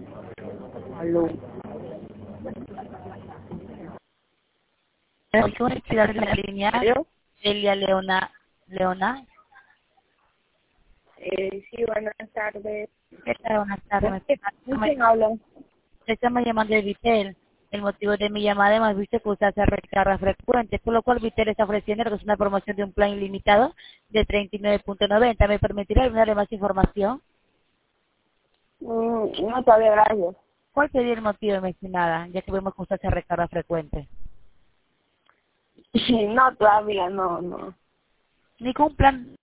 Aló. Universidad de la línea ¿Aló? Celia Leona. Sí, buenas tardes. ¿Qué tal? Buenas tardes. ¿Con quién hablan? Estamos llamando de Vitel. El motivo de mi llamada hemos visto que usted hace recargas frecuentes, por lo cual Vitel está ofreciendo lo que es una promoción de un plan ilimitado de 39.90. ¿Me permitirá darle más información? No, todavía gracias. ¿Cuál sería el motivo, mi estimada? Ya que vemos que usted hace recargas frecuentes. No, todavía no. Ningún plan